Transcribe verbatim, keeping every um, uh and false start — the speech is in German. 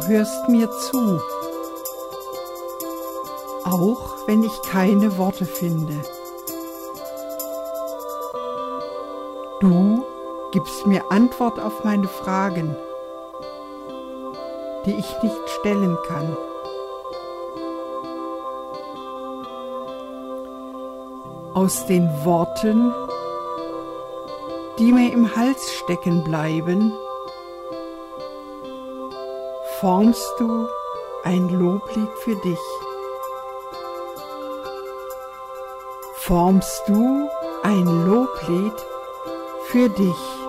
hörst mir zu, auch wenn ich keine Worte finde. Du gibst mir Antwort auf meine Fragen, die ich nicht stellen kann. Aus den Worten, die mir im Hals stecken bleiben, formst du ein Loblied für dich. Formst du ein Loblied für dich.